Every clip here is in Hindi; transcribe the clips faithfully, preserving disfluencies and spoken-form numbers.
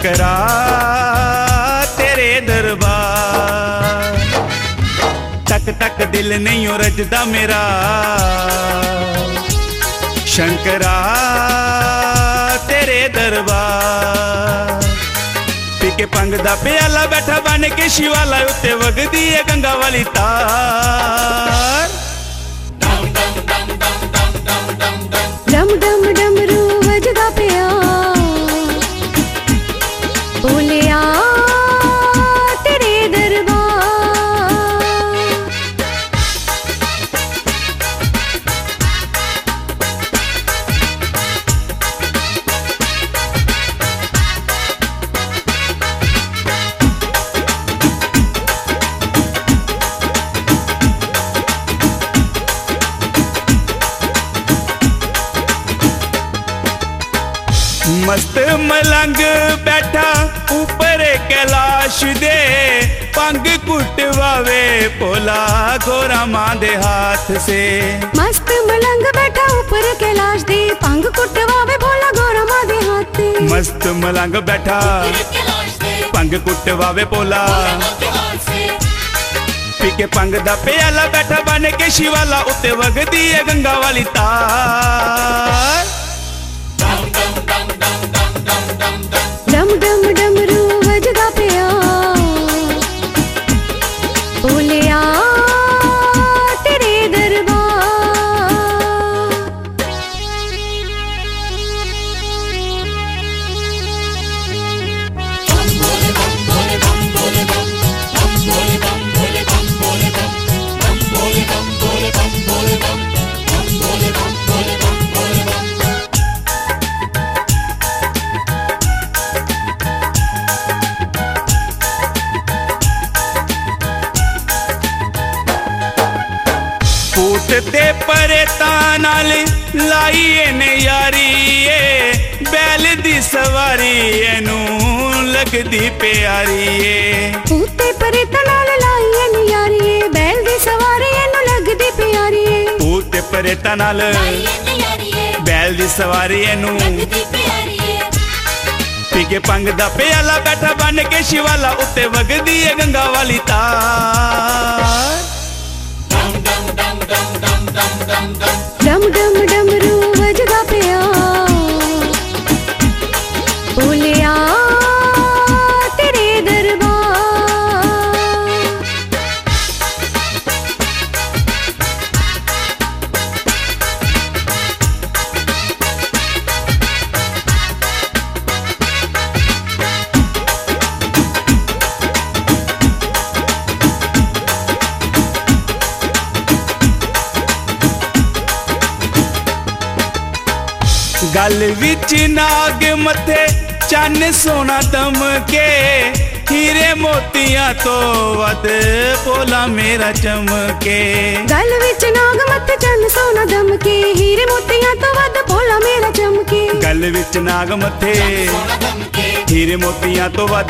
शंकरा तेरे दरबार। तक तक दिल नहीं रजदा मेरा शंकरा तेरे दरबार। पीके पंग दा प्याला बैठा बन के शिवाला उत्ते वगदी है गंगा वाली तार। डम डम डमरू वजदा पिया बोलिया तेरे दरबार। मस्त मलंग बैठा ऊपर कैलाश दे पंग कुटवावे भोला गोरा मां दे हाथ से। मस्त मलंग बैठा ऊपर कैलाश दे पंग कुटवावे भोला गोरा मां दे हाथ से। मस्त मलंग बैठा पंग कुटवावे भोला पीके पंग दा प्याला बैठा बन के शिवाला उत्ते वगदी है गंगा वाली तार। डम डम डमरू वजदा पिया बोलिया तेरे दरबार। पूत ते परेता नाल लाइए ने यारी बैल दी सवारी एनू लगदी प्यारी। पूते परेता नाल लाइए ने यारी बैल दी सवारी एनू लगदी प्यारी। पूत परेता नाल बैल दी सवारी एनू पीके पंग दा प्याला बैठा बन के शिवाला उत्ते वगदी है गंगा वाली तार। डम डम डमरू वजदा पिया बोलिया तेरे दरबार। गल विच नाग मथे चन सोना दमके हीरे मोतियां तो वध भोला मेरा चमके। गल विच नाग मथे चन सोना दमके हीरे मोतियां तो वध भोला मेरा चमके। गल विच नाग मथे हीरे मोतियां तो वध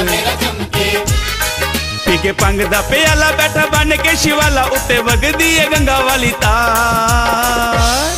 पीके पंग दा प्याला बैठा बन के शिवाला उत्ते वगदी है गंगा वाली तार।